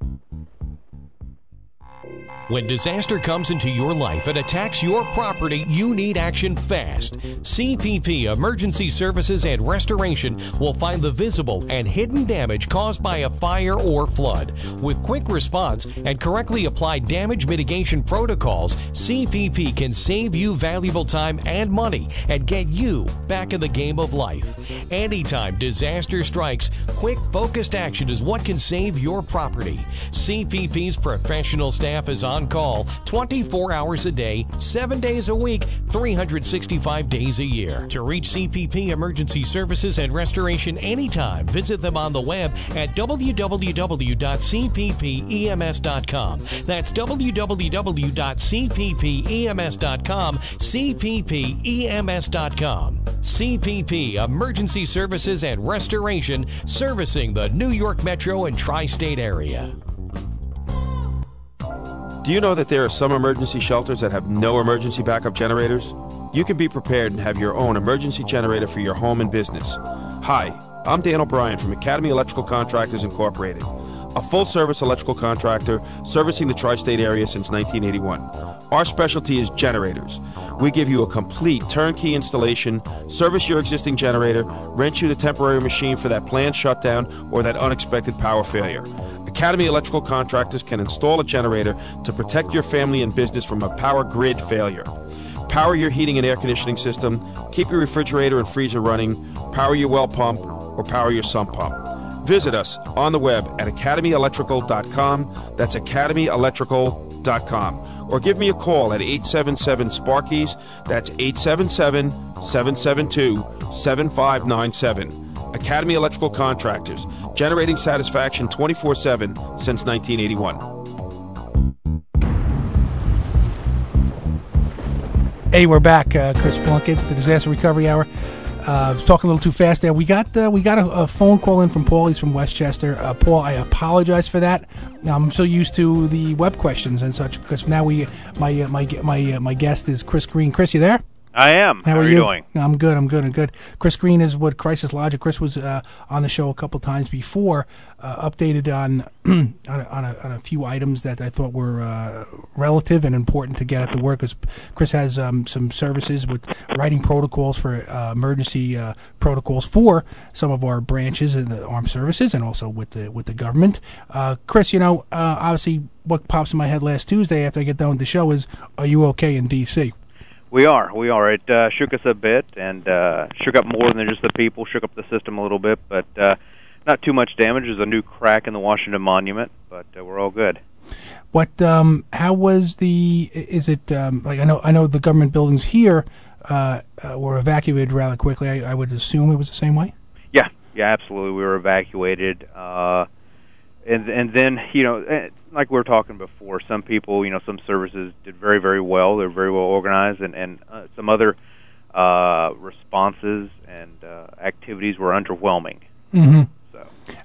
When disaster comes into your life and attacks your property, you need action fast. CPP Emergency Services and Restoration will find the visible and hidden damage caused by a fire or flood. With quick response and correctly applied damage mitigation protocols, CPP can save you valuable time and money and get you back in the game of life. Anytime disaster strikes, quick, focused action is what can save your property. CPP's professional staff is on call 24 hours a day, 7 days a week, 365 days a year. To reach CPP Emergency Services and Restoration anytime, visit them on the web at www.cppems.com. That's www.cppems.com, cppems.com. CPP Emergency Services and Restoration, servicing the New York Metro and Tri-State area. Do you know that there are some emergency shelters that have no emergency backup generators? You can be prepared and have your own emergency generator for your home and business. Hi, I'm Dan O'Brien from Academy Electrical Contractors Incorporated, a full-service electrical contractor servicing the tri-state area since 1981. Our specialty is generators. We give you a complete turnkey installation, service your existing generator, rent you the temporary machine for that planned shutdown or that unexpected power failure. Academy Electrical Contractors can install a generator to protect your family and business from a power grid failure. Power your heating and air conditioning system, keep your refrigerator and freezer running, power your well pump, or power your sump pump. Visit us on the web at academyelectrical.com. That's academyelectrical.com. Or give me a call at 877-SPARKIES. That's 877-772-7597. Academy Electrical Contractors, generating satisfaction 24/7 since 1981. Hey, we're back. Chris Plunkett, the Disaster Recovery Hour. was talking a little too fast there. We got a phone call in from Paul. He's from Westchester. Paul, I apologize for that. I'm so used to the web questions and such because now my guest is Chris Green. Chris, you there? I am. How are you doing? I'm good. Chris Green is with Crisis Logic. Chris was on the show a couple times before, updated on on a few items that I thought were relative and important to get at the work. Because Chris has some services with writing protocols for emergency protocols for some of our branches in the armed services and also with the government. Chris, obviously what pops in my head last Tuesday after I get done with the show is, are you okay in D.C.? We are. It shook us a bit and shook up more than just the people, shook up the system a little bit, but not too much damage. There's a new crack in the Washington Monument, but we're all good. What? How was is it, I know the government buildings here were evacuated rather quickly. I would assume it was the same way? Yeah, absolutely. We were evacuated. And then, like we were talking before, some people, some services did very, very well. They're very well organized, and some other responses and activities were underwhelming. Mm-hmm. So,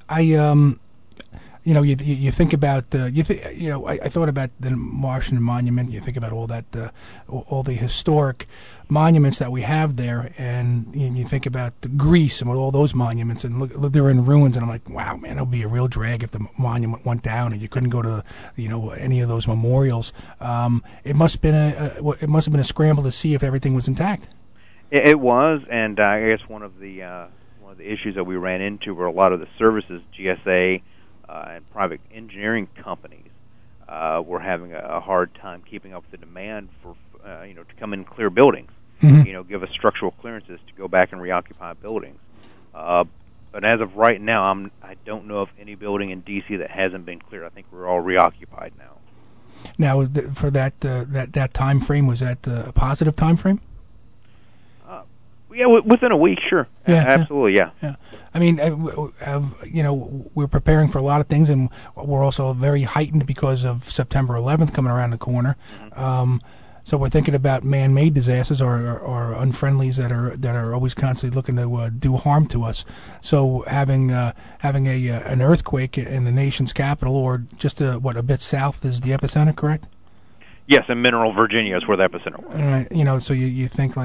you think about I thought about the Washington Monument. You think about all that, all the historic monuments that we have there, and you think about Greece and all those monuments, and look, they're in ruins. And I'm like, wow, man, it'll be a real drag if the monument went down and you couldn't go to any of those memorials. It must have been a scramble to see if everything was intact. It was, and I guess one of the issues that we ran into were a lot of the services, GSA. And private engineering companies were having a hard time keeping up with the demand for, to come in and clear buildings, mm-hmm. Give us structural clearances to go back and reoccupy buildings. But as of right now, I don't know of any building in D.C. that hasn't been cleared. I think we're all reoccupied now. Now, for that time frame, was that a positive time frame? Yeah, within a week, sure. Yeah, absolutely, yeah. I mean, we're preparing for a lot of things, and we're also very heightened because of September 11th coming around the corner. Mm-hmm. So we're thinking about man-made disasters or unfriendlies that are always constantly looking to do harm to us. So having an earthquake in the nation's capital, or just a bit south, is the epicenter, correct? Yes, in Mineral, Virginia is where the epicenter was. Right. So you think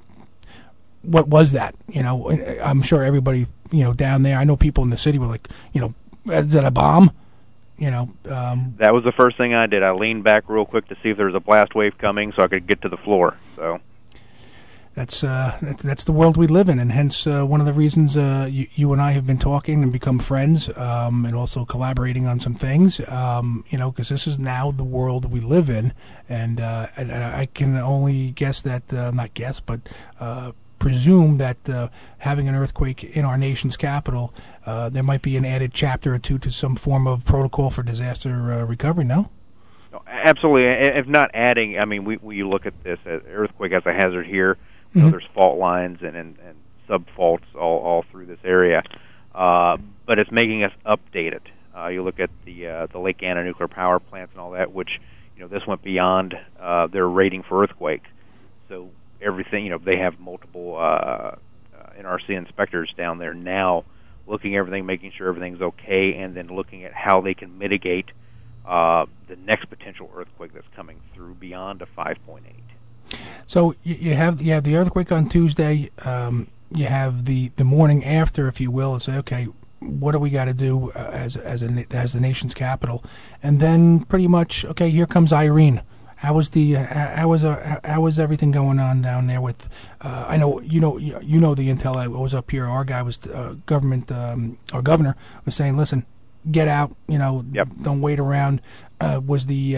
what was that? I'm sure everybody, down there, I know people in the city were like, is that a bomb? That was the first thing I did. I leaned back real quick to see if there was a blast wave coming so I could get to the floor. So that's the world we live in, and hence one of the reasons you and I have been talking and become friends, and also collaborating on some things, because this is now the world we live in, and I can only guess that, not guess, but presume that having an earthquake in our nation's capital, there might be an added chapter or two to some form of protocol for disaster recovery, no? Absolutely. If not adding, I mean, we look at this earthquake as a hazard here. Mm-hmm. There's fault lines and sub-faults all through this area. But it's making us update it. You look at the Lake Anna nuclear power plants and all that, which, this went beyond their rating for earthquakes. So everything, they have multiple NRC inspectors down there now looking at everything, making sure everything's okay, and then looking at how they can mitigate the next potential earthquake that's coming through beyond a 5.8. So you have the earthquake on Tuesday. You have the morning after, if you will, and say, okay, what do we got to do as the nation's capital? And then pretty much, okay, here comes Irene. How was everything going on down there with? I know you know the intel. I was up here. Our guy was our governor was saying, listen, get out. Yep. Don't wait around. Was the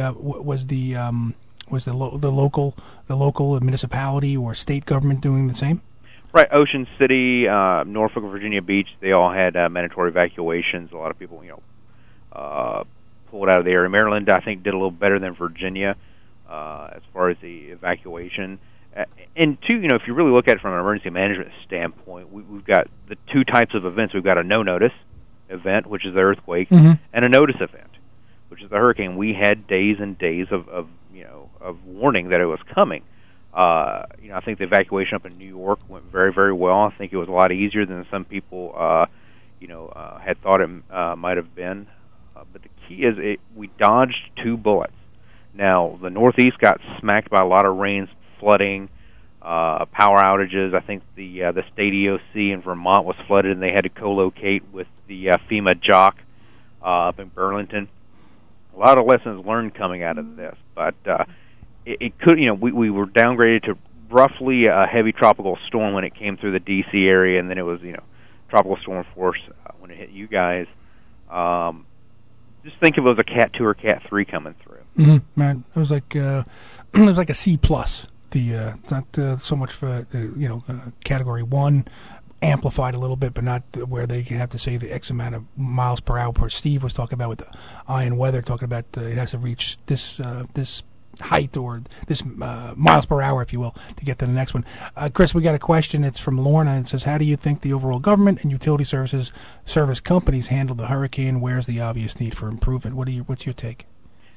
local municipality or state government doing the same? Right, Ocean City, Norfolk, Virginia Beach. They all had mandatory evacuations. A lot of people, pulled out of the area. Maryland, I think, did a little better than Virginia. As far as the evacuation. And two, if you really look at it from an emergency management standpoint, we've got the two types of events. We've got a no-notice event, which is the earthquake, mm-hmm. and a notice event, which is the hurricane. We had days and days of warning that it was coming. I think the evacuation up in New York went very, very well. I think it was a lot easier than some people, had thought it might have been. But the key is we dodged 2 bullets. Now, the Northeast got smacked by a lot of rains, flooding, power outages. I think the state EOC in Vermont was flooded, and they had to co-locate with the FEMA JOC up in Burlington. A lot of lessons learned coming out of this, but it could, we were downgraded to roughly a heavy tropical storm when it came through the D.C. area, and then it was, tropical storm force when it hit you guys. Just think of it as a Cat 2 or Cat 3 coming through. Mm-hmm. Man, it was like a C+. Not so much for Category 1, amplified a little bit, but not where they have to say the X amount of miles per hour. Per Steve was talking about with the iron weather, talking about it has to reach this height or this miles per hour, if you will, to get to the next one. Chris, we got a question. It's from Lorna, and it says, how do you think the overall government and utility service companies handled the hurricane? Where's the obvious need for improvement? What's your take?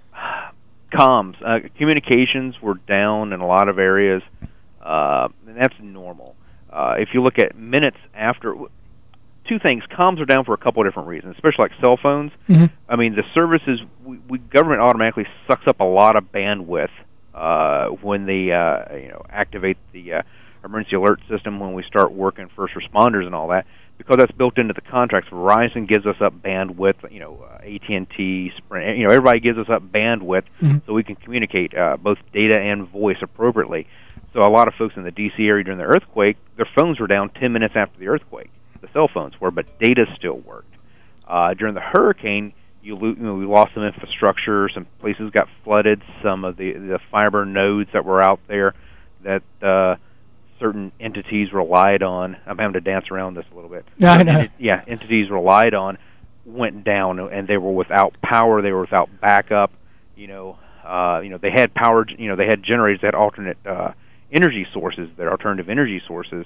Comms. Communications were down in a lot of areas, and that's normal. If you look at minutes after... 2 things. Comms are down for a couple of different reasons, especially like cell phones. Mm-hmm. I mean, the services, government automatically sucks up a lot of bandwidth when they activate the emergency alert system when we start working first responders and all that, because that's built into the contracts. Verizon gives us up bandwidth, AT&T, Sprint, everybody gives us up bandwidth so we can communicate both data and voice appropriately. So a lot of folks in the D.C. area during the earthquake, their phones were down 10 minutes after the earthquake. The cell phones were, but data still worked. During the hurricane, we lost some infrastructure. Some places got flooded. Some of the fiber nodes that were out there that certain entities relied on. I'm having to dance around this a little bit. I know. Entities relied on went down, and they were without power. They were without backup. They had power. They had generators. They had alternate energy sources. Their alternative energy sources.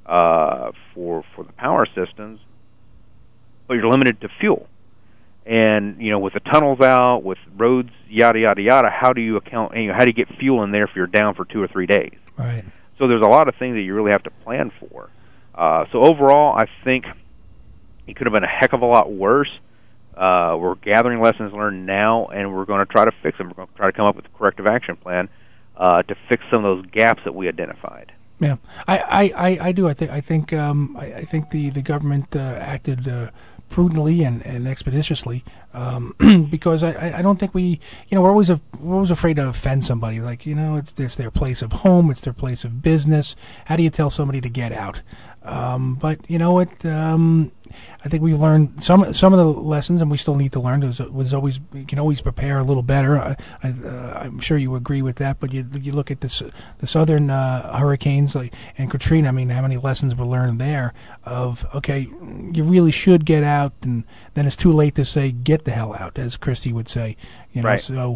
For the power systems, but you're limited to fuel. And, with the tunnels out, with roads, yada, yada, yada, how do you account, how do you get fuel in there if you're down for 2 or 3 days? Right. So there's a lot of things that you really have to plan for. So overall, I think it could have been a heck of a lot worse. We're gathering lessons learned now, and we're going to try to fix them. We're going to try to come up with a corrective action plan to fix some of those gaps that we identified. Yeah, I do. I think the government acted prudently and expeditiously because I don't think we're always afraid to offend somebody. Like it's their place of home, it's their place of business. How do you tell somebody to get out? But you know what? I think we've learned some of the lessons, and we still need to learn. You can always prepare a little better. I'm sure you agree with that. But you look at the southern hurricanes and Katrina. I mean, how many lessons were learned there? Of okay, you really should get out, and then it's too late to say get the hell out, as Christy would say. Right. So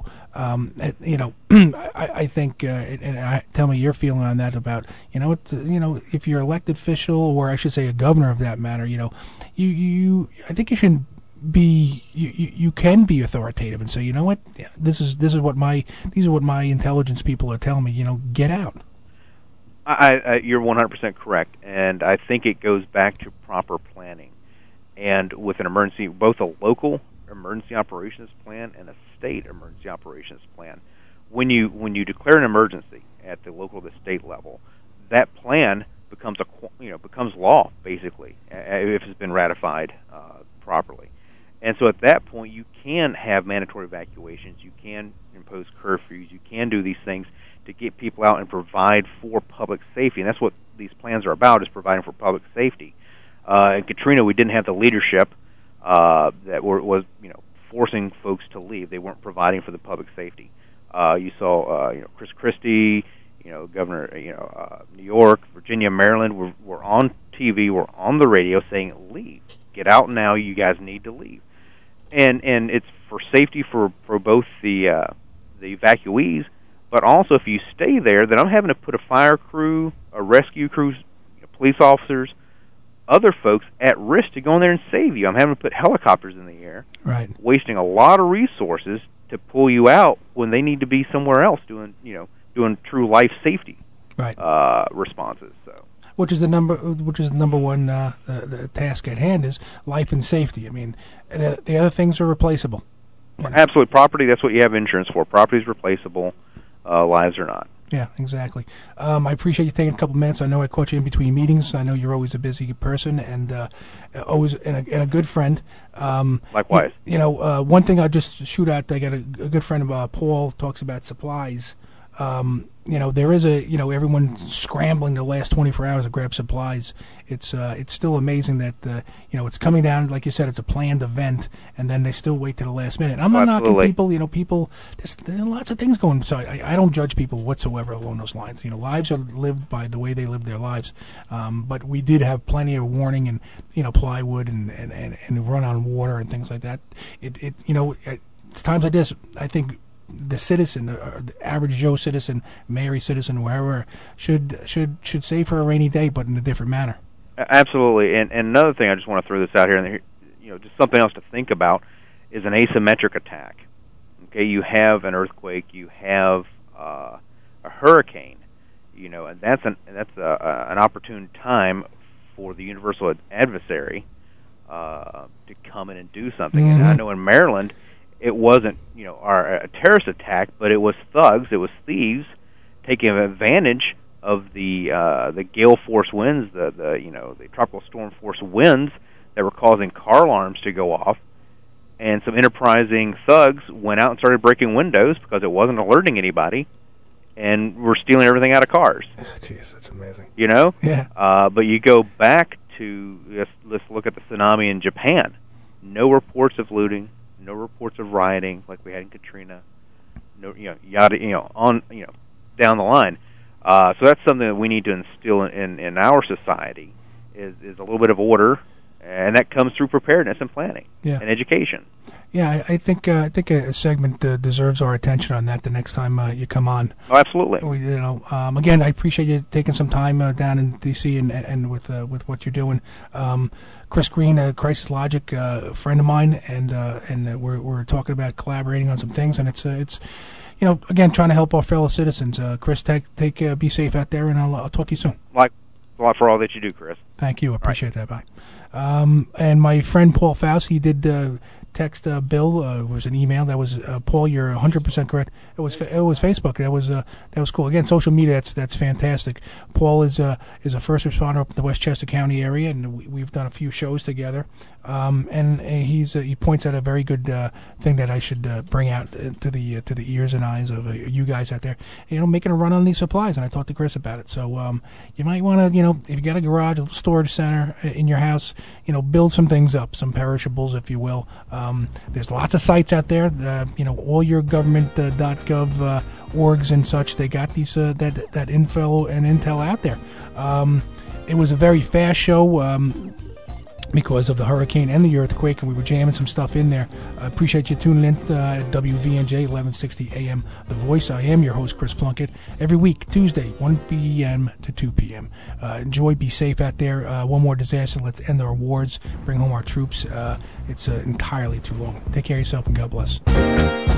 I think, and tell me your feeling on that about if you're elected official, or I should say a governor of that matter, I think you should be you can be authoritative and say, you know what, these are what my intelligence people are telling me. Get out. You're 100% correct, and I think it goes back to proper planning, and with an emergency, both a local emergency operations plan and a state emergency operations plan. When you declare an emergency at the local to state level, that plan becomes becomes law basically if it's been ratified properly. And so at that point, you can have mandatory evacuations, you can impose curfews, you can do these things to get people out and provide for public safety. And that's what these plans are about, is providing for public safety. In Katrina, we didn't have the leadership that was forcing folks to leave. They weren't providing for the public safety. You saw Chris Christie, Governor New York, Virginia, Maryland were on TV, were on the radio saying, leave, get out now, you guys need to leave. And it's for safety for both the evacuees, but also if you stay there, then I'm having to put a fire crew, a rescue crew, police officers, other folks at risk to go in there and save you. I'm having to put helicopters in the air, right, wasting a lot of resources to pull you out when they need to be somewhere else doing true life safety. responses. So. Which is the number one the task at hand is life and safety. I mean, the other things are replaceable. Absolutely, property. That's what you have insurance for. Property is replaceable. Lives are not. Yeah, exactly. I appreciate you taking a couple minutes. I know I caught you in between meetings. I know you're always a busy person and always and a good friend. Likewise. One thing I'll just shoot out. I got a good friend of Paul talks about supplies. There is everyone's scrambling the last 24 hours to grab supplies. It's still amazing that, it's coming down, like you said, it's a planned event, and then they still wait to the last minute. I'm not knocking people, there's lots of things going, so I don't judge people whatsoever along those lines. Lives are lived by the way they live their lives. But we did have plenty of warning and, plywood and run on water and things like that. It's times like this, I think, the citizen, the average Joe citizen, Mary citizen, wherever, should save for a rainy day, but in a different manner. Absolutely, and another thing I just want to throw this out here, and just something else to think about is an asymmetric attack. Okay, you have an earthquake, you have a hurricane, and that's an opportune time for the universal adversary to come in and do something. Mm-hmm. And I know in Maryland, it wasn't, a terrorist attack, but it was thugs, it was thieves taking advantage of the gale force winds, the tropical storm force winds that were causing car alarms to go off, and some enterprising thugs went out and started breaking windows because it wasn't alerting anybody, and were stealing everything out of cars. Jeez, that's amazing. Yeah. But you go back to let's look at the tsunami in Japan. No reports of looting. No reports of rioting like we had in Katrina. No, down the line. So that's something that we need to instill in our society is a little bit of order, and that comes through preparedness and planning and education. Yeah, I think a segment deserves our attention on that the next time you come on. Oh, absolutely. Again, I appreciate you taking some time down in D.C. and with what you're doing. Chris Green, Crisis Logic, a friend of mine, and we're talking about collaborating on some things, and it's again trying to help our fellow citizens. Chris, be safe out there, and I'll talk to you soon. Like a lot for all that you do, Chris. Thank you, appreciate that. Bye. And my friend Paul Faust, he did text Bill. It was an email. That was Paul. You're 100% correct. It was Facebook. That was cool. Again, social media. That's fantastic. Paul is a first responder up in the Westchester County area, and we've done a few shows together. And he points out a very good thing that I should bring out to the ears and eyes of you guys out there. Making a run on these supplies. And I talked to Chris about it. So you might want to, if you got a garage, a storage center in your house, build some things up, some perishables, if you will. There's lots of sites out there. All your government.gov orgs and such. They got these that info and intel out there. It was a very fast show. Because of the hurricane and the earthquake, and we were jamming some stuff in there. I appreciate you tuning in at WVNJ 1160 AM The Voice. I am your host, Chris Plunkett. Every week, Tuesday, 1 p.m. to 2 p.m. Enjoy, be safe out there. One more disaster. Let's end our wars, bring home our troops. It's entirely too long. Take care of yourself, and God bless.